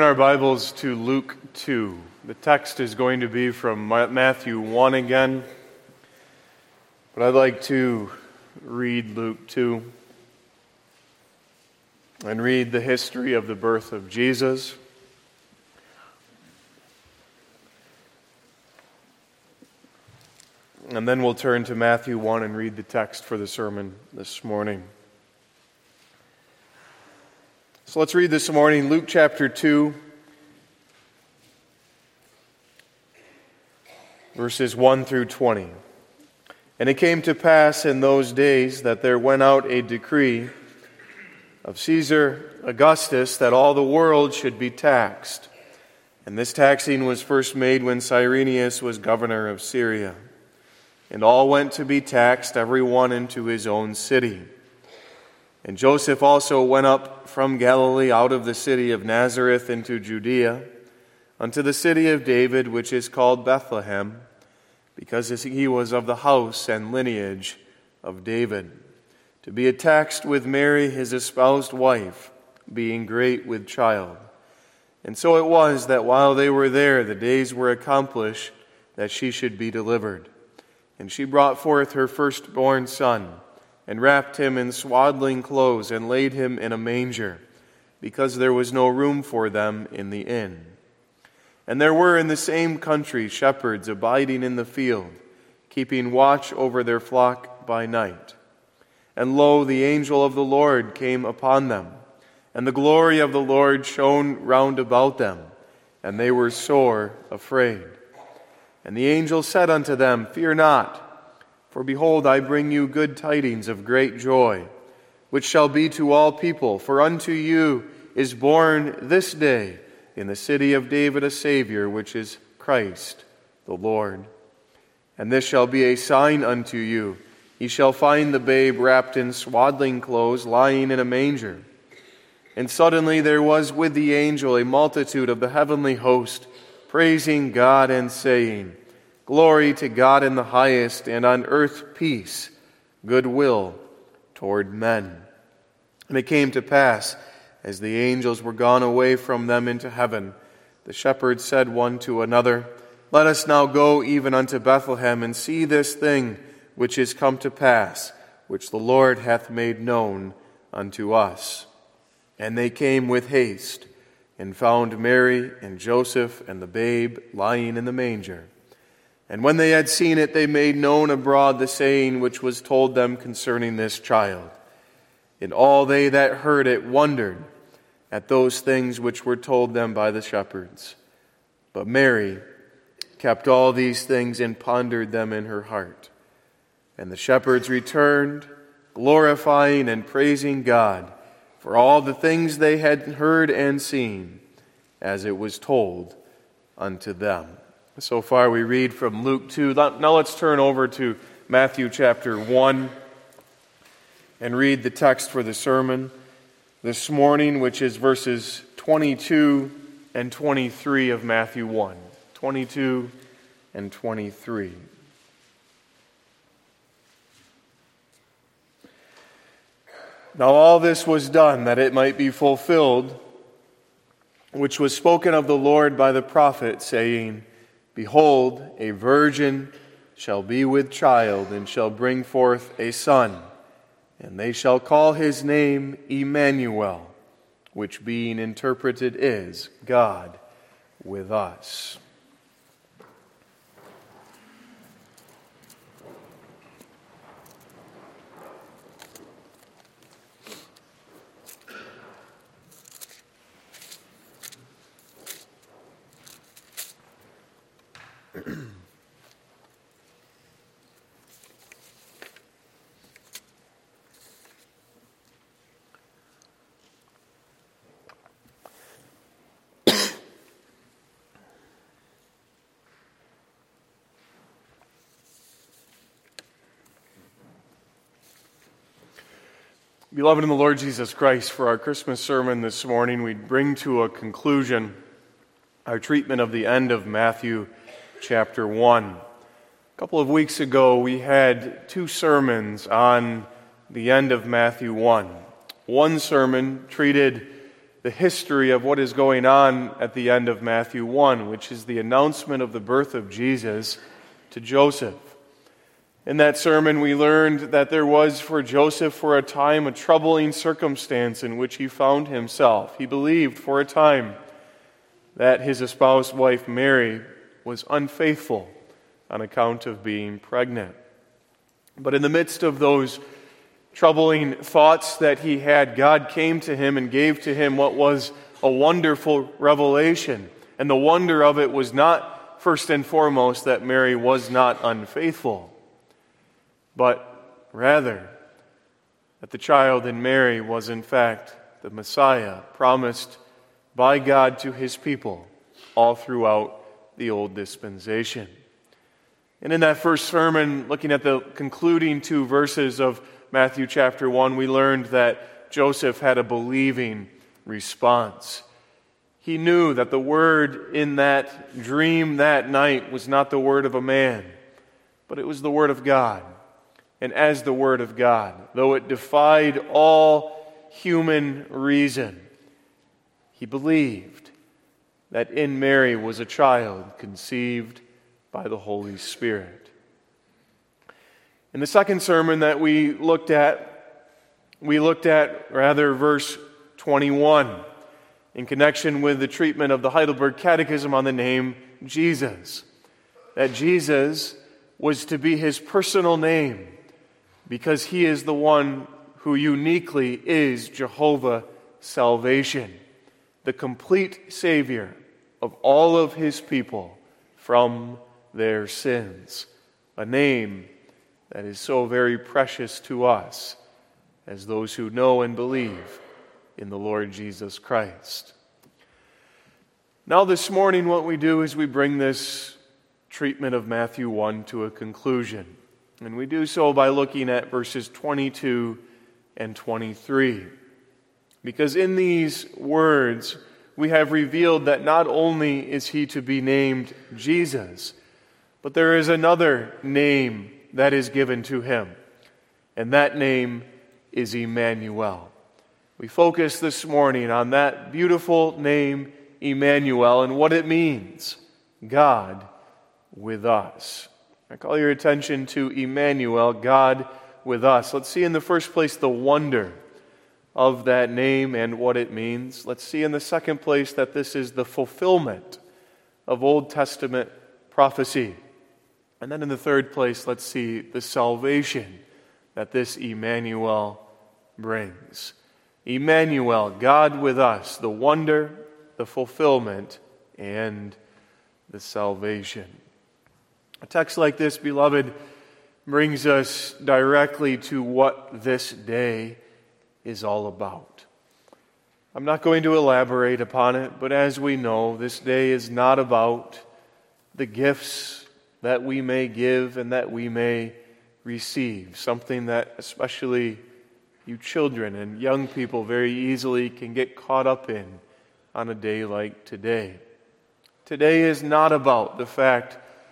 our Bibles to Luke 2. The text is going to be from Matthew 1 again, but I'd like to read Luke 2 and read the history of the birth of Jesus. And then we'll turn to Matthew 1 and read the text for the sermon this morning. So let's read this morning Luke chapter 2, verses 1 through 20. And it came to pass in those days that there went out a decree of Caesar Augustus that all the world should be taxed. And this taxing was first made when Cyrenius was governor of Syria. And all went to be taxed, every one into his own city. And Joseph also went up from Galilee out of the city of Nazareth into Judea, unto the city of David, which is called Bethlehem, because he was of the house and lineage of David, to be taxed with Mary his espoused wife, being great with child. And so it was that while they were there, the days were accomplished that she should be delivered. And she brought forth her firstborn son, and wrapped him in swaddling clothes, and laid him in a manger, because there was no room for them in the inn. And there were in the same country shepherds abiding in the field, keeping watch over their flock by night. And lo, the angel of the Lord came upon them, and the glory of the Lord shone round about them, and they were sore afraid. And the angel said unto them, Fear not, for behold, I bring you good tidings of great joy, which shall be to all people. For unto you is born this day in the city of David a Savior, which is Christ the Lord. And this shall be a sign unto you. Ye shall find the babe wrapped in swaddling clothes, lying in a manger. And suddenly there was with the angel a multitude of the heavenly host, praising God and saying, Glory to God in the highest, and on earth peace, goodwill toward men. And it came to pass, as the angels were gone away from them into heaven, the shepherds said one to another, Let us now go even unto Bethlehem, and see this thing which is come to pass, which the Lord hath made known unto us. And they came with haste, and found Mary and Joseph and the babe lying in the manger. And when they had seen it, they made known abroad the saying which was told them concerning this child. And all they that heard it wondered at those things which were told them by the shepherds. But Mary kept all these things and pondered them in her heart. And the shepherds returned, glorifying and praising God for all the things they had heard and seen, as it was told unto them. So far we read from Luke 2. Now let's turn over to Matthew chapter 1 and read the text for the sermon this morning, which is verses 22 and 23 of Matthew 1. 22 and 23. Now all this was done that it might be fulfilled, which was spoken of the Lord by the prophet, saying, Behold, a virgin shall be with child, and shall bring forth a son, and they shall call his name Emmanuel, which being interpreted is God with us. Beloved in the Lord Jesus Christ, for our Christmas sermon this morning, we bring to a conclusion our treatment of the end of Matthew chapter 1. A couple of weeks ago, we had two sermons on the end of Matthew 1. One sermon treated the history of what is going on at the end of Matthew 1, which is the announcement of the birth of Jesus to Joseph. In that sermon, we learned that there was for Joseph for a time a troubling circumstance in which he found himself. He believed for a time that his espoused wife Mary was unfaithful on account of being pregnant. But in the midst of those troubling thoughts that he had, God came to him and gave to him what was a wonderful revelation. And the wonder of it was not, first and foremost, that Mary was not unfaithful, but rather that the child in Mary was in fact the Messiah promised by God to his people all throughout the old dispensation. And in that first sermon, looking at the concluding 2 verses of Matthew chapter 1, we learned that Joseph had a believing response. He knew that the word in that dream that night was not the word of a man, but it was the word of God. And as the word of God, though it defied all human reason, he believed that in Mary was a child conceived by the Holy Spirit. In the second sermon that we looked at verse 21 in connection with the treatment of the Heidelberg Catechism on the name Jesus. That Jesus was to be his personal name because he is the one who uniquely is Jehovah salvation, the complete Savior of all of his people from their sins. A name that is so very precious to us as those who know and believe in the Lord Jesus Christ. Now this morning what we do is we bring this treatment of Matthew 1 to a conclusion. And we do so by looking at verses 22 and 23. Because in these words we have revealed that not only is he to be named Jesus, but there is another name that is given to him, and that name is Emmanuel. We focus this morning on that beautiful name, Emmanuel, and what it means, God with us. I call your attention to Emmanuel, God with us. Let's see in the first place the wonder of that name and what it means. Let's see in the second place that this is the fulfillment of Old Testament prophecy. And then in the third place, let's see the salvation that this Emmanuel brings. Emmanuel, God with us, the wonder, the fulfillment, and the salvation. A text like this, beloved, brings us directly to what this day is all about. I'm not going to elaborate upon it, but as we know, this day is not about the gifts that we may give and that we may receive, something that especially you children and young people very easily can get caught up in on a day like today. Today is not about the fact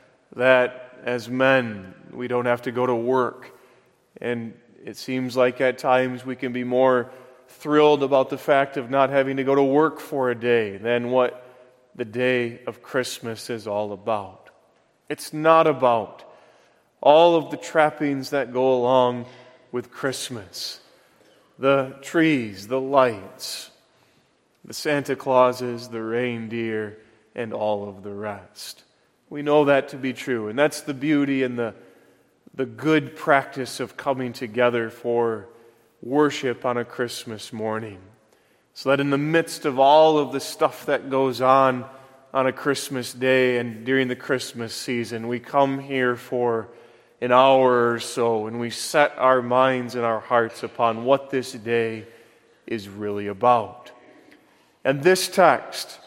that as men we don't have to go to work, and it seems like at times we can be more thrilled about the fact of not having to go to work for a day than what the day of Christmas is all about. It's not about all of the trappings that go along with Christmas. The trees, the lights, the Santa Clauses, the reindeer, and all of the rest. We know that to be true, and that's the beauty and the good practice of coming together for worship on a Christmas morning. So that in the midst of all of the stuff that goes on a Christmas day and during the Christmas season, we come here for an hour or so and we set our minds and our hearts upon what this day is really about. And this text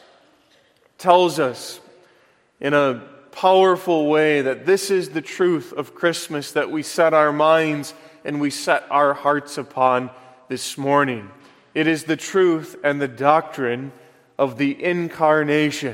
tells us in a powerful way that this is the truth of Christmas that we set our minds and we set our hearts upon this morning. It is the truth and the doctrine of the Incarnation.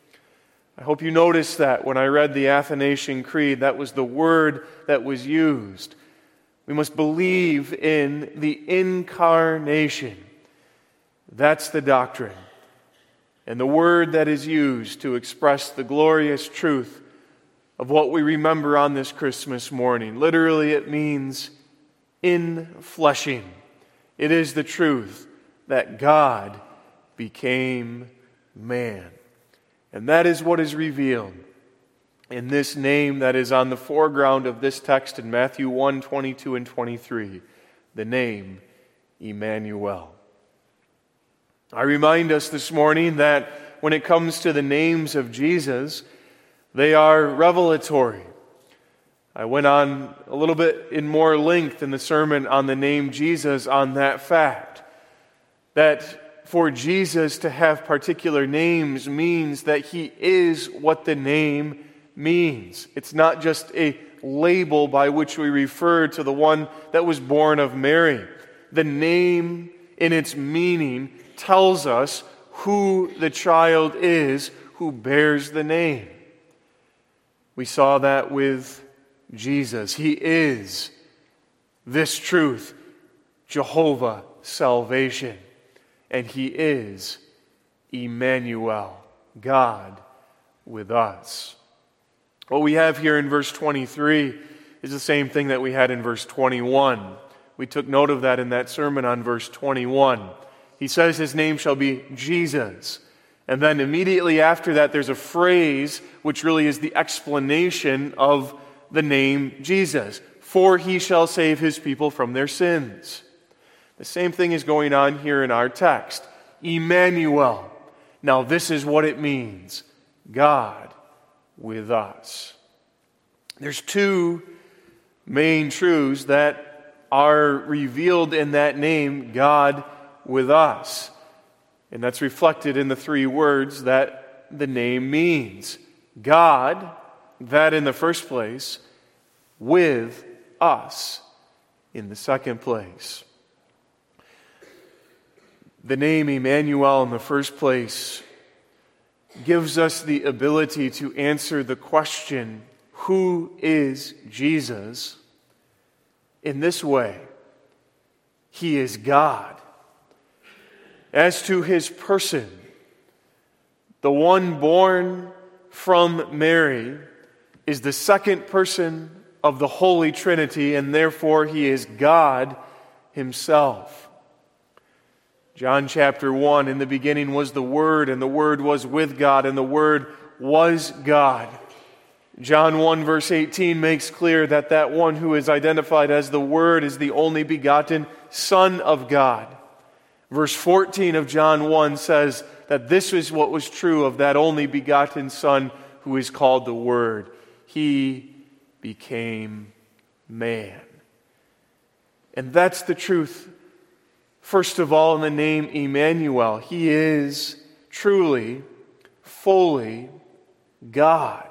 I hope you noticed that when I read the Athanasian Creed, that was the word that was used. We must believe in the Incarnation. That's the doctrine. And the word that is used to express the glorious truth of what we remember on this Christmas morning. Literally, it means infleshing. It is the truth that God became man. And that is what is revealed in this name that is on the foreground of this text in Matthew 1, 22 and 23, the name Emmanuel. I remind us this morning that when it comes to the names of Jesus, they are revelatory. I went on a little bit in more length in the sermon on the name Jesus on that fact, that for Jesus to have particular names means that he is what the name means. It's not just a label by which we refer to the one that was born of Mary. The name in its meaning tells us who the child is who bears the name. We saw that with Jesus. He is this truth, Jehovah salvation. And he is Emmanuel, God with us. What we have here in verse 23 is the same thing that we had in verse 21. We took note of that in that sermon on verse 21. He says his name shall be Jesus. And then immediately after that, there's a phrase which really is the explanation of the name Jesus. For he shall save his people from their sins. The same thing is going on here in our text. Emmanuel. Now this is what it means. God with us. There's two main truths that are revealed in that name, God with us. And that's reflected in the three words that the name means. God, that in the first place, with us in the second place. The name Emmanuel in the first place gives us the ability to answer the question, who is Jesus? In this way, he is God. As to his person, the one born from Mary is the second person of the Holy Trinity, and therefore he is God himself. John chapter 1, in the beginning was the Word, and the Word was with God, and the Word was God. John 1 verse 18 makes clear that that one who is identified as the Word is the only begotten Son of God. Verse 14 of John 1 says that this is what was true of that only begotten Son who is called the Word. He became man. And that's the truth. First of all, in the name Emmanuel, he is truly, fully God.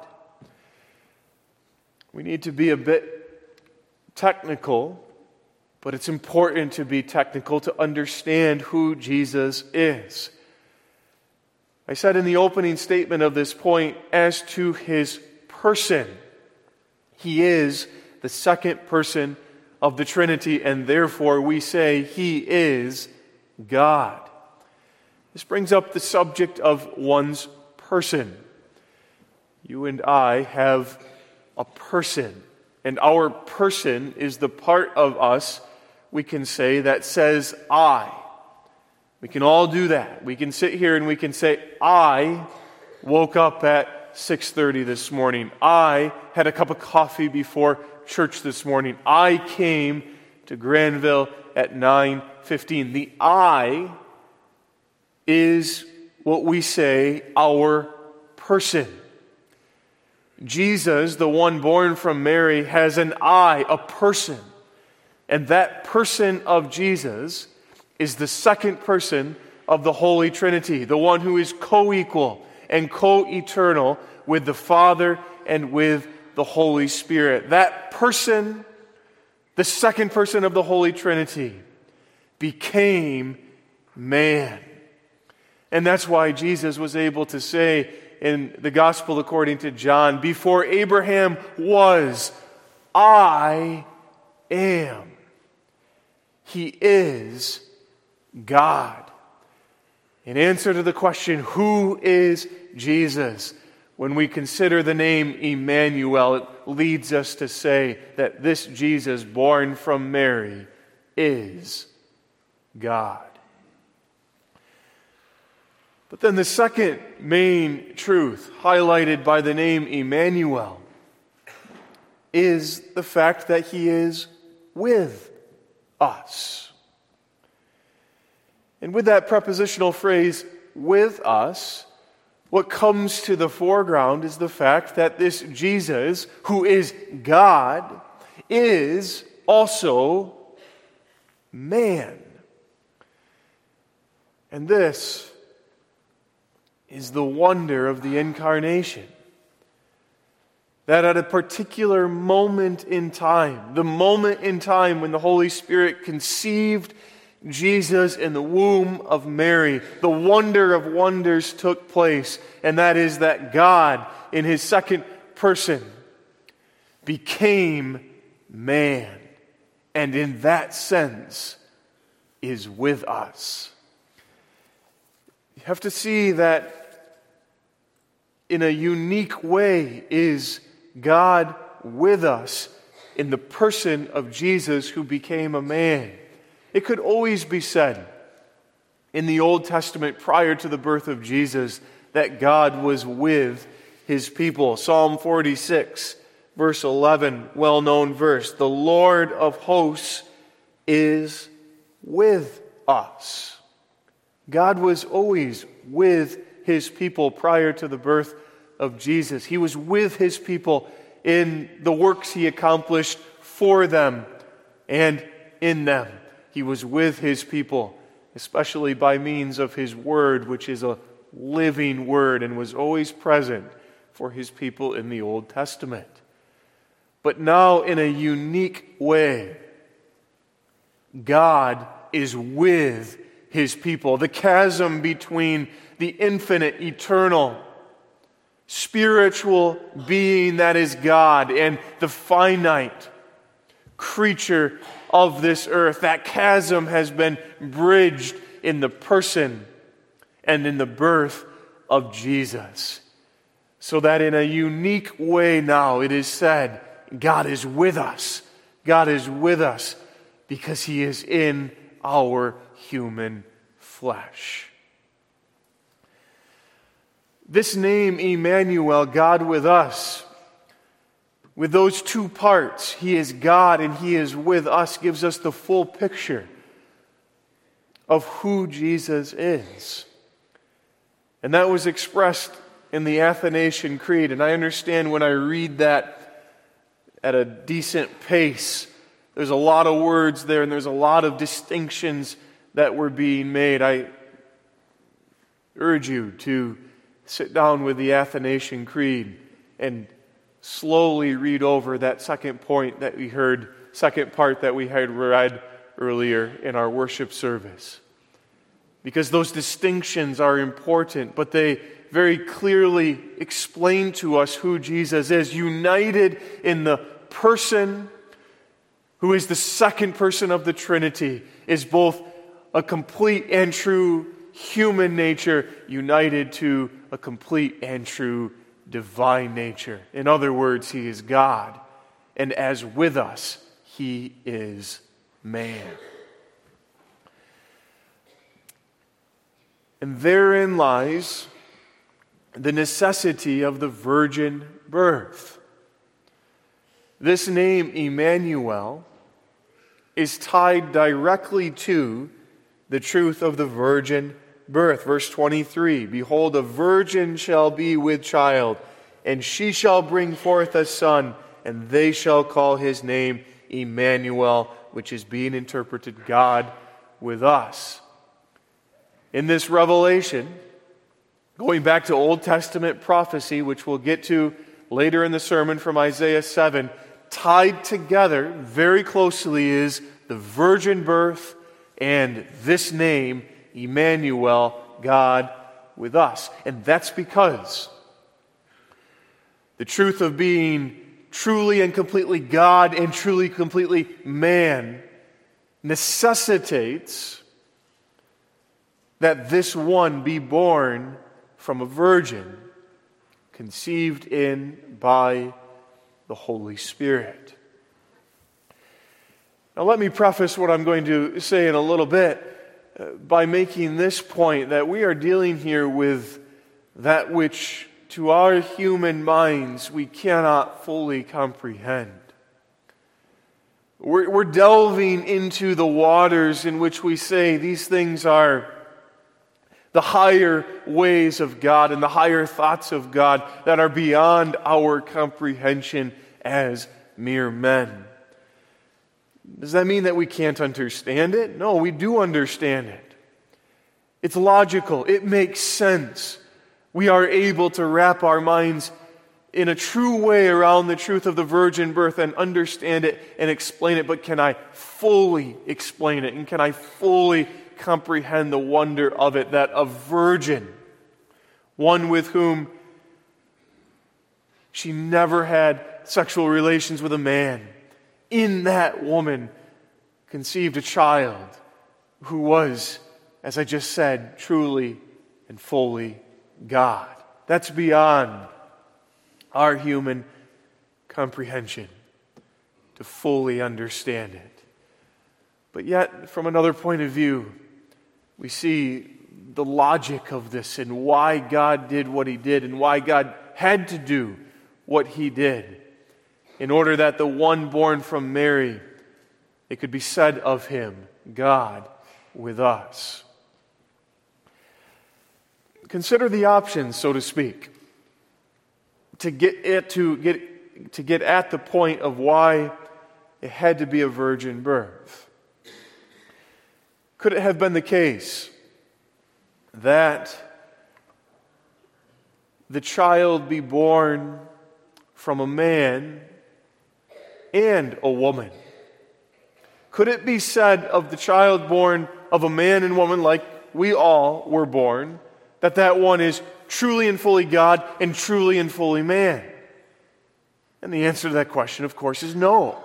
We need to be a bit technical, but it's important to be technical to understand who Jesus is. I said in the opening statement of this point, as to his person, he is the second person of the Trinity, and therefore we say he is God. This brings up the subject of one's person. You and I have a person, and our person is the part of us, we can say, that says I. We can all do that. We can sit here and we can say, I woke up at 6:30 this morning. I had a cup of coffee before church this morning. I came to Granville at 9:15. The I is what we say our person. Jesus, the one born from Mary, has an I, a person. And that person of Jesus is the second person of the Holy Trinity, the one who is co-equal and co-eternal with the Father and with the Holy Spirit. That person, the second person of the Holy Trinity, became man. And that's why Jesus was able to say in the Gospel according to John, before Abraham was, I am. He is God. In answer to the question, who is Jesus? When we consider the name Emmanuel, it leads us to say that this Jesus, born from Mary, is God. But then the second main truth highlighted by the name Emmanuel is the fact that He is with us. And with that prepositional phrase, with us, what comes to the foreground is the fact that this Jesus, who is God, is also man. And this is the wonder of the incarnation. That at a particular moment in time, the moment in time when the Holy Spirit conceived Jesus in the womb of Mary, the wonder of wonders took place, and that is that God, in His second person, became man, and in that sense is with us. You have to see that in a unique way is God with us in the person of Jesus who became a man. It could always be said in the Old Testament prior to the birth of Jesus that God was with His people. Psalm 46, verse 11, well-known verse. The Lord of hosts is with us. God was always with His people prior to the birth of Jesus. He was with His people in the works He accomplished for them and in them. He was with His people, especially by means of His Word, which is a living Word and was always present for His people in the Old Testament. But now, in a unique way, God is with His people. The chasm between the infinite, eternal, spiritual being that is God and the finite creature of this earth, that chasm has been bridged in the person and in the birth of Jesus. So that in a unique way now it is said, God is with us. God is with us because He is in our human flesh. This name, Emmanuel, God with us, with those two parts, He is God and He is with us, gives us the full picture of who Jesus is. And that was expressed in the Athanasian Creed. And I understand when I read that at a decent pace, there's a lot of words there and there's a lot of distinctions that were being made. I urge you to sit down with the Athanasian Creed and slowly read over that second part that we had read earlier in our worship service. Because those distinctions are important, but they very clearly explain to us who Jesus is, united in the person who is the second person of the Trinity, is both a complete and true human nature united to a complete and true divine nature. In other words, He is God, and as with us, He is man. And therein lies the necessity of the virgin birth. This name, Emmanuel, is tied directly to the truth of the virgin birth. Verse 23, behold, a virgin shall be with child, and she shall bring forth a son, and they shall call his name Emmanuel, which is being interpreted God with us. In this revelation, going back to Old Testament prophecy, which we'll get to later in the sermon from Isaiah 7, tied together very closely is the virgin birth and this name, Emmanuel, God with us. And that's because the truth of being truly and completely God and truly completely man necessitates that this one be born from a virgin, conceived in by the Holy Spirit. Now let me preface what I'm going to say in a little bit by making this point, that we are dealing here with that which to our human minds we cannot fully comprehend. We're delving into the waters in which we say these things are the higher ways of God and the higher thoughts of God that are beyond our comprehension as mere men. Does that mean that we can't understand it? No, we do understand it. It's logical. It makes sense. We are able to wrap our minds in a true way around the truth of the virgin birth and understand it and explain it. But can I fully explain it? And can I fully comprehend the wonder of it, that a virgin, one with whom she never had sexual relations with a man, in that woman conceived a child who was, as I just said, truly and fully God. That's beyond our human comprehension to fully understand it. But yet, from another point of view, we see the logic of this and why God did what He did and why God had to do what He did in order that the one born from Mary, it could be said of Him, God with us. Consider the options, so to speak, to get at the point of why it had to be a virgin birth. Could it have been the case that the child be born from a man and a woman? Could it be said of the child born of a man and woman, like we all were born, that one is truly and fully God and truly and fully man? And the answer to that question, of course, is no.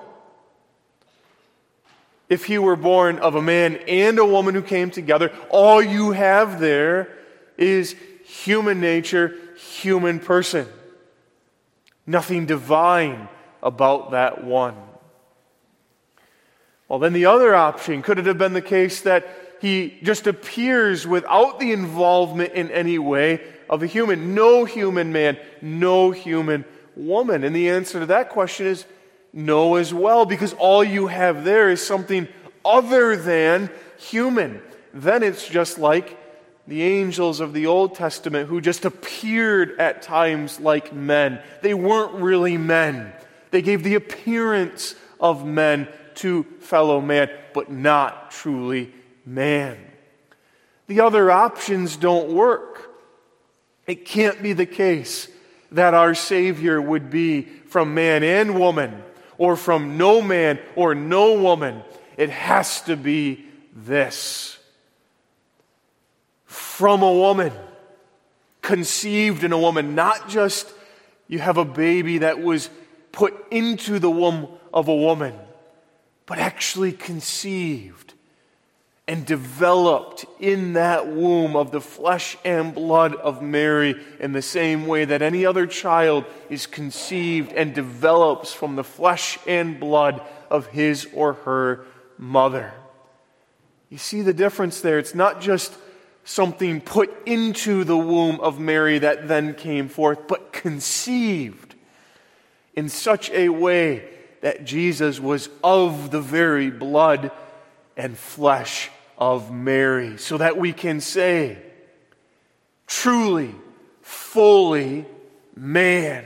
If he were born of a man and a woman who came together, all you have there is human nature, human person. Nothing divine about that one. Well, then the other option, could it have been the case that he just appears without the involvement in any way of a human? No human man, no human woman. And the answer to that question is no as well, because all you have there is something other than human. Then it's just like the angels of the Old Testament who just appeared at times like men. They weren't really men. They gave the appearance of men to fellow man, but not truly man. The other options don't work. It can't be the case that our Savior would be from man and woman, or from no man or no woman. It has to be this. From a woman, conceived in a woman. Not just you have a baby that was put into the womb of a woman, but actually conceived and developed in that womb of the flesh and blood of Mary, in the same way that any other child is conceived and develops from the flesh and blood of his or her mother. You see the difference there? It's not just something put into the womb of Mary that then came forth, but conceived in such a way that Jesus was of the very blood and flesh of Mary, so that we can say, truly, fully man.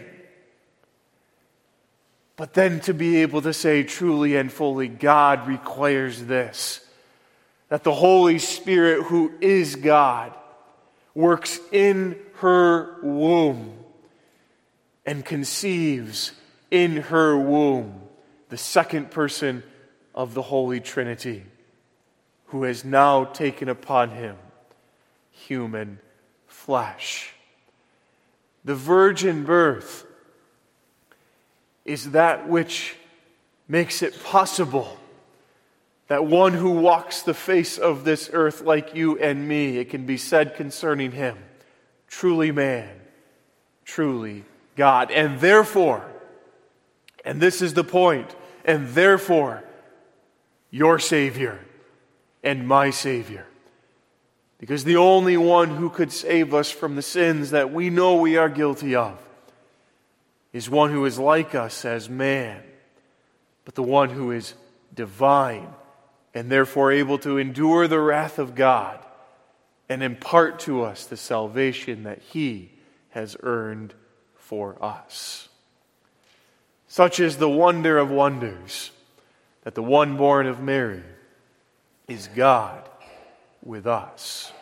But then to be able to say truly and fully God requires this, that the Holy Spirit, who is God, works in her womb and conceives in her womb the second person of the Holy Trinity, who has now taken upon him human flesh. The virgin birth is that which makes it possible That one who walks the face of this earth like you and me, it can be said concerning him, truly man, truly God. And therefore, and this is the point, and therefore, your Savior and my Savior. Because the only one who could save us from the sins that we know we are guilty of is one who is like us as man, but the one who is divine and therefore able to endure the wrath of God and impart to us the salvation that He has earned for us. Such is the wonder of wonders, that the one born of Mary is God with us.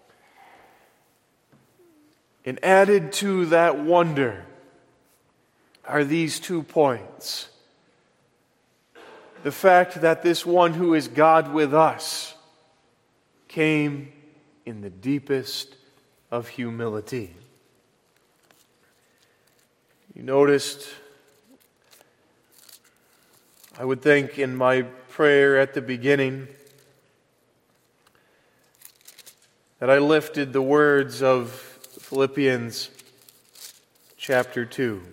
And added to that wonder are these 2 points. The fact that this one who is God with us came in the deepest of humility. You noticed, I would think in my prayer at the beginning, that I lifted the words of Philippians chapter 2.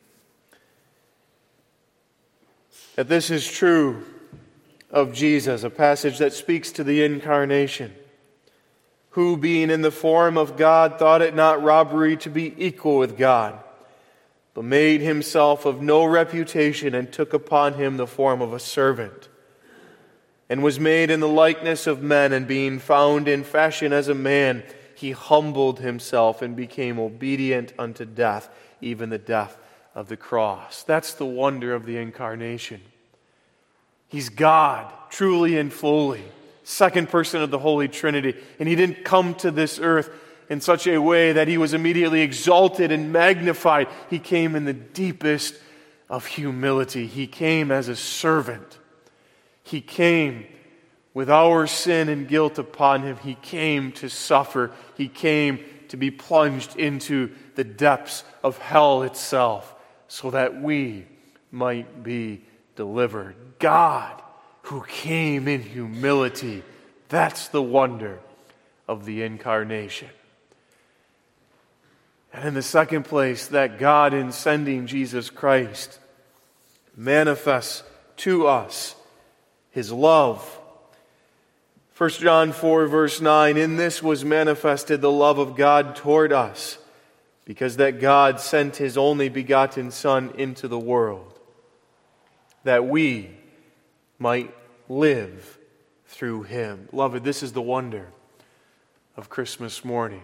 That this is true of Jesus, a passage that speaks to the incarnation, who, being in the form of God, thought it not robbery to be equal with God, but made himself of no reputation, and took upon him the form of a servant, and was made in the likeness of men, and being found in fashion as a man, he humbled himself and became obedient unto death, even the death of the cross. That's the wonder of the incarnation. He's God, truly and fully, second person of the Holy Trinity. And He didn't come to this earth in such a way that He was immediately exalted and magnified. He came in the deepest of humility. He came as a servant. He came with our sin and guilt upon Him. He came to suffer. He came to be plunged into the depths of hell itself, so that we might be delivered. God who came in humility. That's the wonder of the incarnation. And in the second place, that God in sending Jesus Christ manifests to us His love. 1 John 4 verse 9, in this was manifested the love of God toward us, because that God sent His only begotten Son into the world, that we might live through Him. Beloved, this is the wonder of Christmas morning.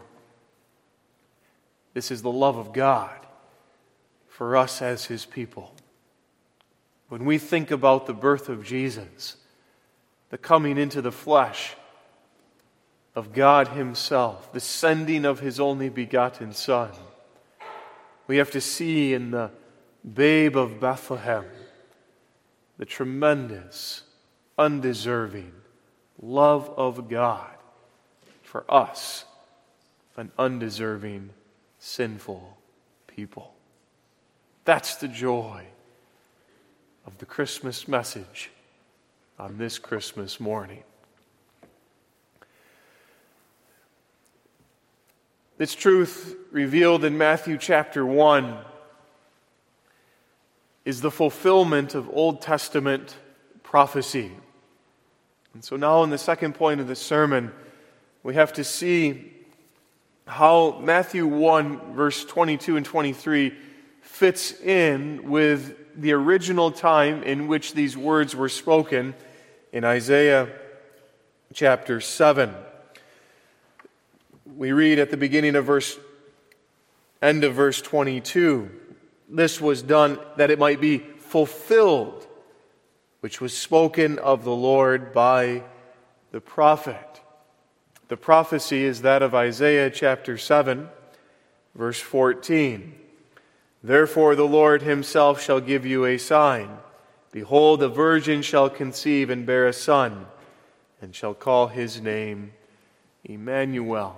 This is the love of God for us as His people. When we think about the birth of Jesus, the coming into the flesh of God Himself, the sending of His only begotten Son, we have to see in the babe of Bethlehem the tremendous, undeserving love of God for us, an undeserving, sinful people. That's the joy of the Christmas message on this Christmas morning. This truth revealed in Matthew chapter 1 is the fulfillment of Old Testament prophecy. And so now in the second point of the sermon, we have to see how Matthew 1 verse 22 and 23 fits in with the original time in which these words were spoken in Isaiah chapter 7. We read at the beginning of end of verse 22, this was done that it might be fulfilled, which was spoken of the Lord by the prophet. The prophecy is that of Isaiah chapter 7, verse 14. Therefore the Lord Himself shall give you a sign. Behold, a virgin shall conceive and bear a son, and shall call His name Emmanuel.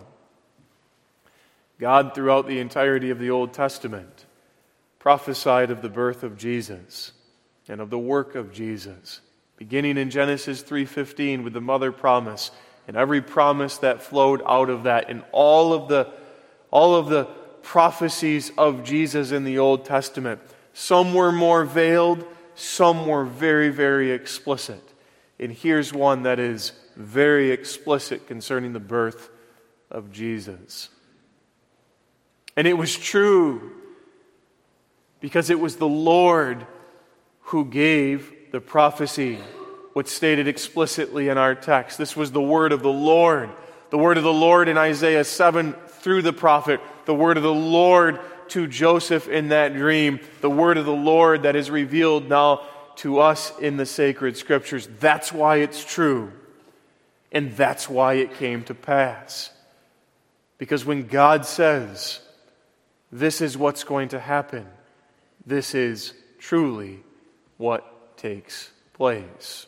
God, throughout the entirety of the Old Testament, prophesied of the birth of Jesus and of the work of Jesus beginning in Genesis 3:15 with the mother promise, and every promise that flowed out of that, and all of the prophecies of Jesus in the Old Testament. Some were more veiled, some were very, very explicit. And here's one that is very explicit concerning the birth of Jesus. And it was true because it was the Lord who gave the prophecy, what's stated explicitly in our text. This was the word of the Lord. The word of the Lord in Isaiah 7 through the prophet. The word of the Lord to Joseph in that dream. The word of the Lord that is revealed now to us in the sacred scriptures. That's why it's true. And that's why it came to pass. Because when God says, this is what's going to happen, this is truly what takes place.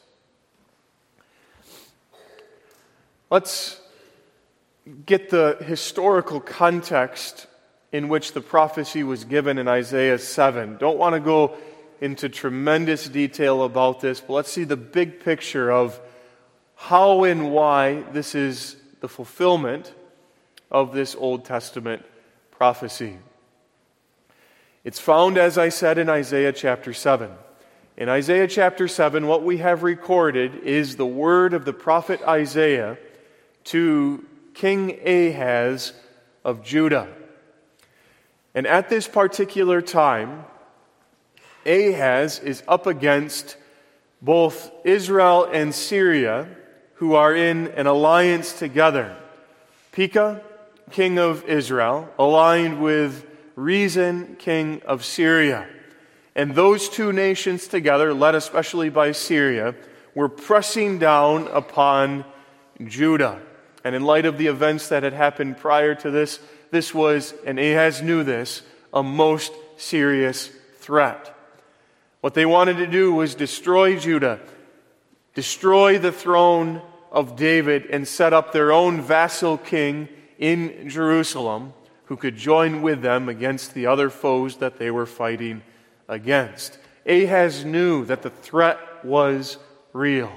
Let's get the historical context in which the prophecy was given in Isaiah 7. Don't want to go into tremendous detail about this, but let's see the big picture of how and why this is the fulfillment of this Old Testament prophecy. It's found, as I said, in Isaiah chapter 7. In Isaiah chapter 7, what we have recorded is the word of the prophet Isaiah to King Ahaz of Judah. And at this particular time, Ahaz is up against both Israel and Syria, who are in an alliance together. Pekah, king of Israel, aligned with Rezin, king of Syria. And those two nations together, led especially by Syria, were pressing down upon Judah. And in light of the events that had happened prior to this, this was, and Ahaz knew this, a most serious threat. What they wanted to do was destroy Judah, destroy the throne of David, and set up their own vassal king in Jerusalem who could join with them against the other foes that they were fighting against. Ahaz knew that the threat was real.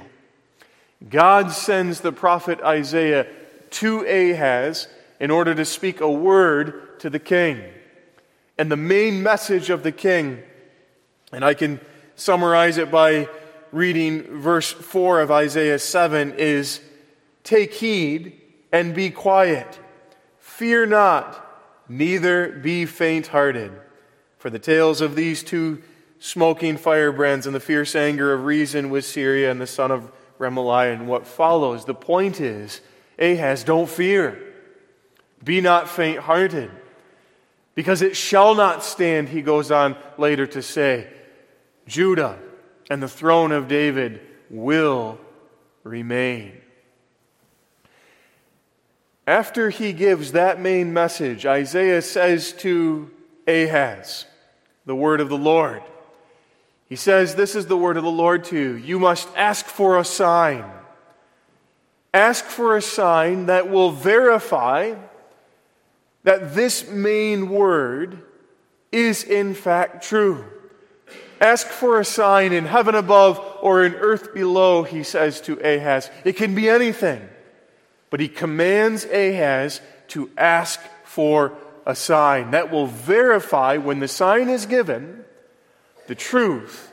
God sends the prophet Isaiah to Ahaz in order to speak a word to the king. And the main message of the king, and I can summarize it by reading verse 4 of Isaiah 7, is, "Take heed and be quiet. Fear not, neither be faint-hearted. For the tales of these two smoking firebrands and the fierce anger of Rezin with Syria and the son of Remaliah," and what follows. The point is, Ahaz, don't fear. Be not faint-hearted. Because it shall not stand, he goes on later to say, Judah and the throne of David will remain. After he gives that main message, Isaiah says to Ahaz, the word of the Lord. He says, this is the word of the Lord to you. You must ask for a sign. Ask for a sign that will verify that this main word is in fact true. Ask for a sign in heaven above or in earth below, he says to Ahaz. It can be anything. But he commands Ahaz to ask for a sign that will verify, when the sign is given, the truth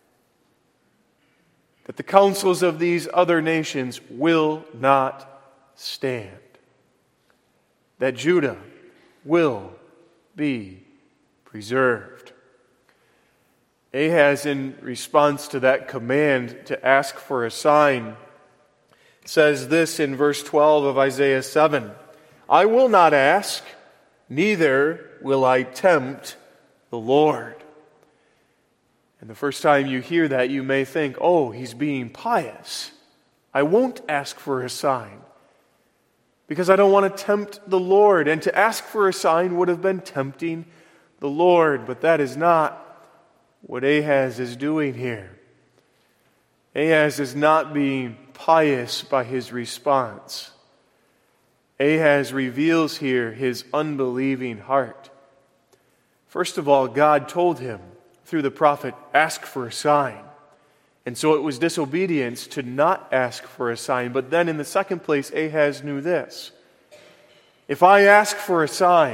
that the counsels of these other nations will not stand. That Judah will be preserved. Ahaz, in response to that command to ask for a sign, says this in verse 12 of Isaiah 7, "I will not ask, neither will I tempt the Lord." And the first time you hear that, you may think, oh, he's being pious. I won't ask for a sign because I don't want to tempt the Lord. And to ask for a sign would have been tempting the Lord. But that is not what Ahaz is doing here. Ahaz is not being pious by his response. Ahaz reveals here his unbelieving heart. First of all, God told him through the prophet, ask for a sign. And so it was disobedience to not ask for a sign. But then in the second place, Ahaz knew this. If I ask for a sign,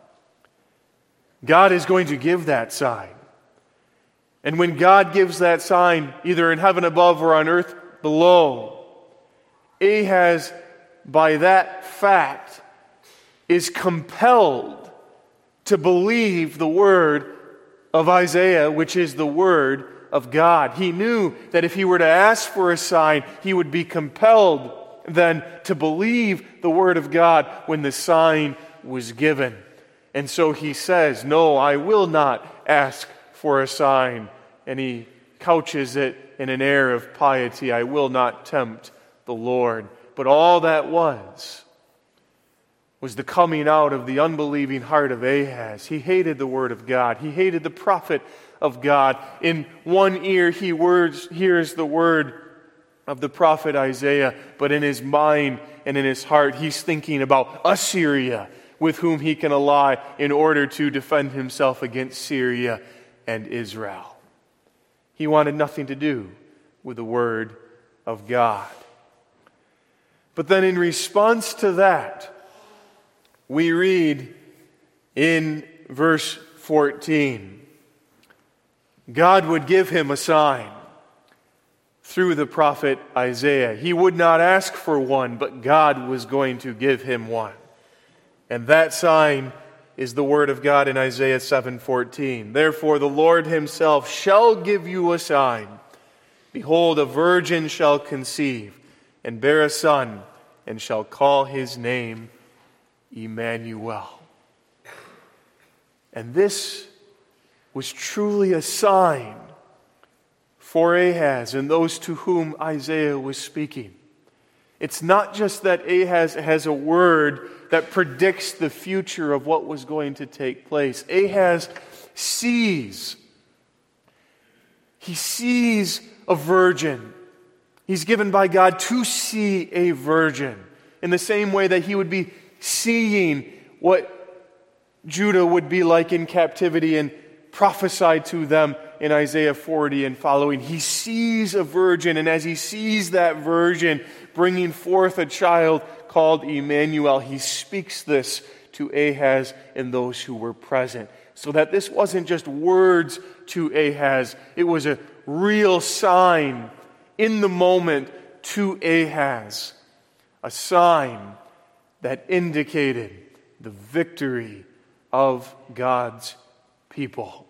God is going to give that sign. And when God gives that sign, either in heaven above or on earth below, Ahaz, by that fact, is compelled to believe the word of Isaiah, which is the word of God. He knew that if he were to ask for a sign, he would be compelled then to believe the word of God when the sign was given. And so he says, no, I will not ask for a sign. And he couches it in an air of piety. I will not tempt the Lord. But all that was the coming out of the unbelieving heart of Ahaz. He hated the word of God. He hated the prophet of God. In one ear he hears the word of the prophet Isaiah, but in his mind and in his heart he's thinking about Assyria, with whom he can ally in order to defend himself against Syria and Israel. He wanted nothing to do with the word of God. But then in response to that, we read in verse 14, God would give him a sign through the prophet Isaiah. He would not ask for one, but God was going to give him one. And that sign is the word of God in Isaiah 7:14. Therefore the Lord himself shall give you a sign. Behold, a virgin shall conceive and bear a son, and shall call his name Emmanuel. And this was truly a sign for Ahaz and those to whom Isaiah was speaking. It's not just that Ahaz has a word that predicts the future of what was going to take place. Ahaz sees. He sees a virgin. He's given by God to see a virgin in the same way that he would be seeing what Judah would be like in captivity and prophesied to them in Isaiah 40 and following. He sees a virgin, and as he sees that virgin bringing forth a child called Emmanuel, he speaks this to Ahaz and those who were present. So that this wasn't just words to Ahaz, it was a real sign in the moment to Ahaz, a sign that indicated the victory of God's people.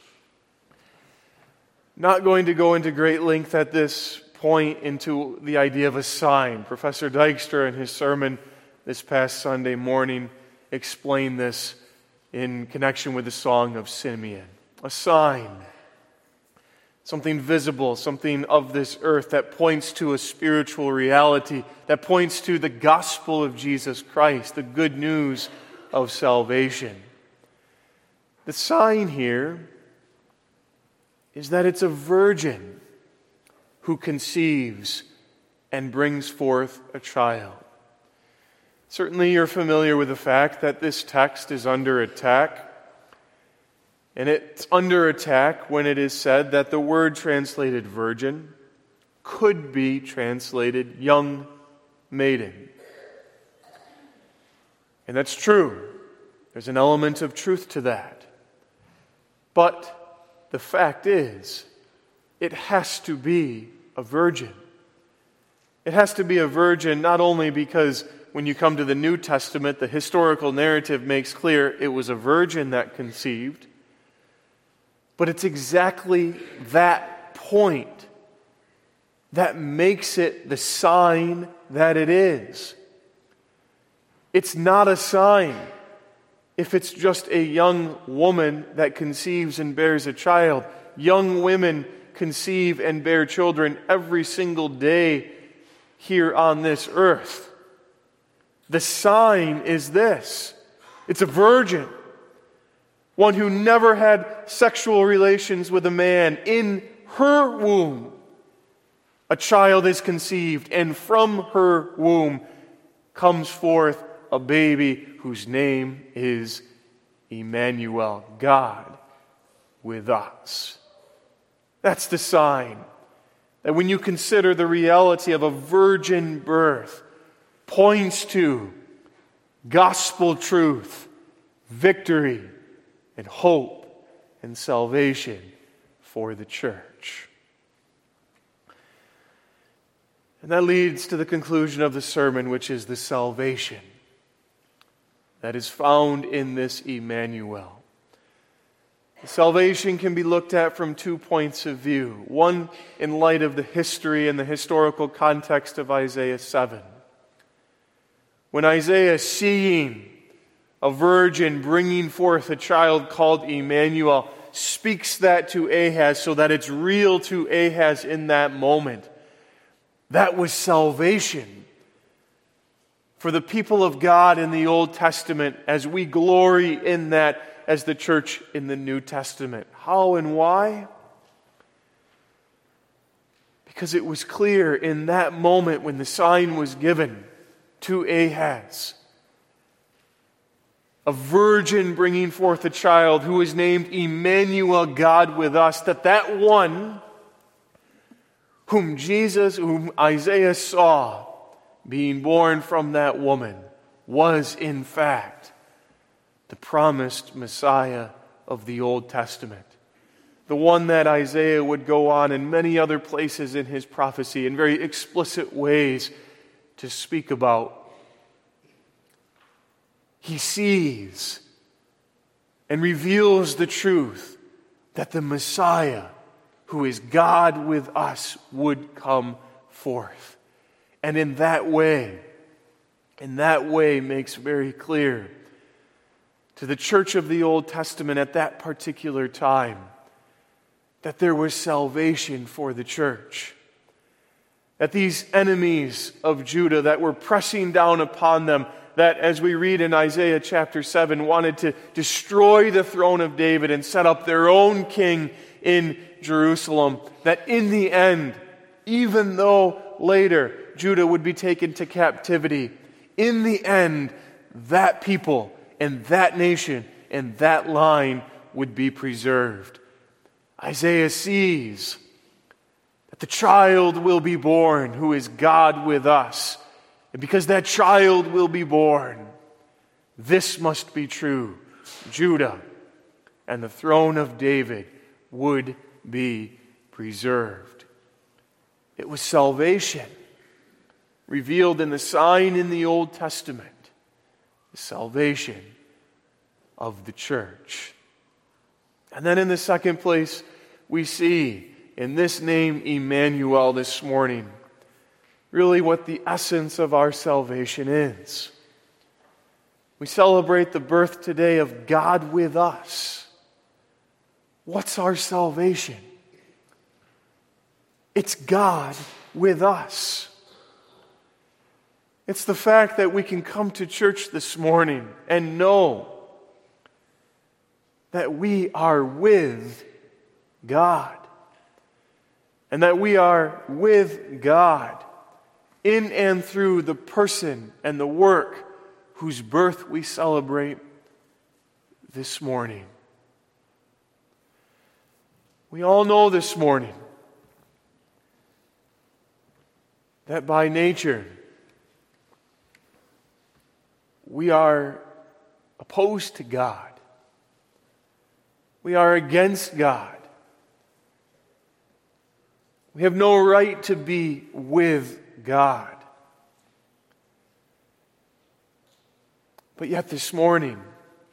Not going to go into great length at this point into the idea of a sign. Professor Dykstra in his sermon this past Sunday morning explained this in connection with the Song of Simeon. A sign. Something visible, something of this earth that points to a spiritual reality, that points to the gospel of Jesus Christ, the good news of salvation. The sign here is that it's a virgin who conceives and brings forth a child. Certainly you're familiar with the fact that this text is under attack. And it's under attack when it is said that the word translated virgin could be translated young maiden. And that's true. There's an element of truth to that. But the fact is, it has to be a virgin. It has to be a virgin not only because when you come to the New Testament, the historical narrative makes clear it was a virgin that conceived, but it's exactly that point that makes it the sign that it is. It's not a sign if it's just a young woman that conceives and bears a child. Young women conceive and bear children every single day here on this earth. The sign is this. It's a virgin. One who never had sexual relations with a man. In her womb, a child is conceived, and from her womb comes forth a baby whose name is Emmanuel, God with us. That's the sign that when you consider the reality of a virgin birth, points to gospel truth, victory, and hope and salvation for the church. And that leads to the conclusion of the sermon, which is the salvation that is found in this Emmanuel. Salvation can be looked at from 2 points of view. One, in light of the history and the historical context of Isaiah 7. When Isaiah, seeing a virgin bringing forth a child called Emmanuel, speaks that to Ahaz so that it's real to Ahaz in that moment. That was salvation for the people of God in the Old Testament, as we glory in that as the church in the New Testament. How and why? Because it was clear in that moment when the sign was given to Ahaz, a virgin bringing forth a child who is named Emmanuel, God with us, that one whom Isaiah saw being born from that woman was in fact the promised Messiah of the Old Testament. The one that Isaiah would go on in many other places in his prophecy in very explicit ways to speak about. He sees and reveals the truth that the Messiah, who is God with us, would come forth. And in that way makes very clear to the church of the Old Testament at that particular time that there was salvation for the church. That these enemies of Judah that were pressing down upon them, that as we read in Isaiah chapter 7, wanted to destroy the throne of David and set up their own king in Jerusalem, that in the end, even though later Judah would be taken to captivity, in the end, that people and that nation and that line would be preserved. Isaiah sees that the child will be born who is God with us. And because that child will be born, this must be true. Judah and the throne of David would be preserved. It was salvation revealed in the sign in the Old Testament, the salvation of the church. And then in the second place, we see in this name Emmanuel this morning really what the essence of our salvation is. We celebrate the birth today of God with us. What's our salvation? It's God with us. It's the fact that we can come to church this morning and know that we are with God. And that we are with God in and through the person and the work whose birth we celebrate this morning. We all know this morning that by nature we are opposed to God. We are against God. We have no right to be with God. But yet this morning,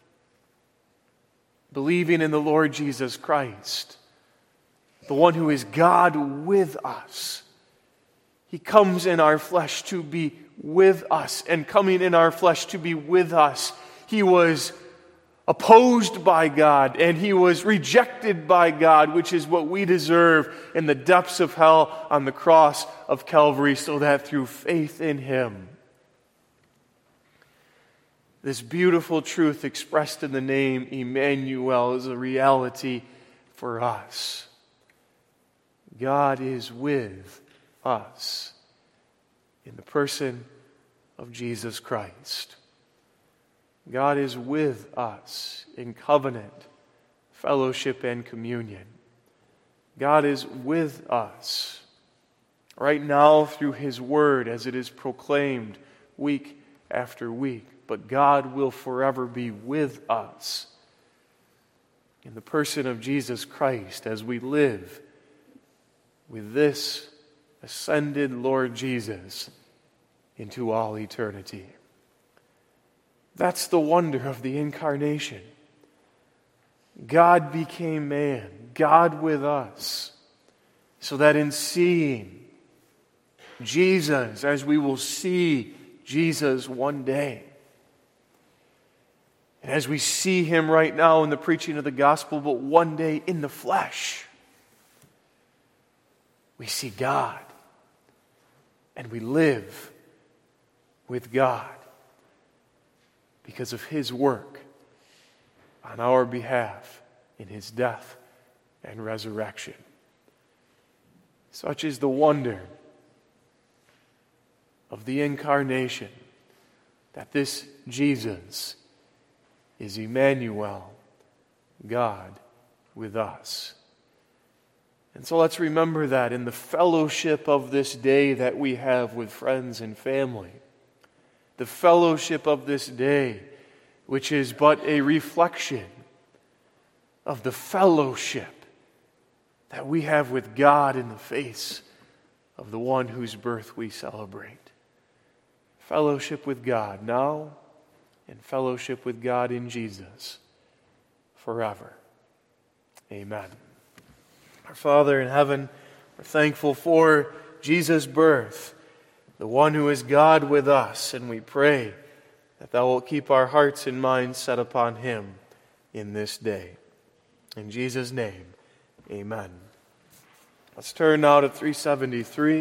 believing in the Lord Jesus Christ, the one who is God with us, He comes in our flesh to be with us. And coming in our flesh to be with us, He was opposed by God, and He was rejected by God, which is what we deserve in the depths of hell on the cross of Calvary, so that through faith in Him, this beautiful truth expressed in the name Emmanuel is a reality for us. God is with us in the person of Jesus Christ. God is with us in covenant, fellowship, and communion. God is with us right now through His Word as it is proclaimed week after week. But God will forever be with us in the person of Jesus Christ as we live with this ascended Lord Jesus into all eternity. That's the wonder of the Incarnation. God became man, God with us, so that in seeing Jesus, as we will see Jesus one day, and as we see Him right now in the preaching of the gospel, but one day in the flesh, we see God, and we live with God because of His work on our behalf in His death and resurrection. Such is the wonder of the Incarnation, that this Jesus is Emmanuel, God with us. And so let's remember that in the fellowship of this day that we have with friends and family. The fellowship of this day, which is but a reflection of the fellowship that we have with God in the face of the one whose birth we celebrate. Fellowship with God now, and fellowship with God in Jesus forever. Amen. Our Father in heaven, we're thankful for Jesus' birth, the one who is God with us, and we pray that Thou wilt keep our hearts and minds set upon Him in this day. In Jesus' name, amen. Let's turn now to 373.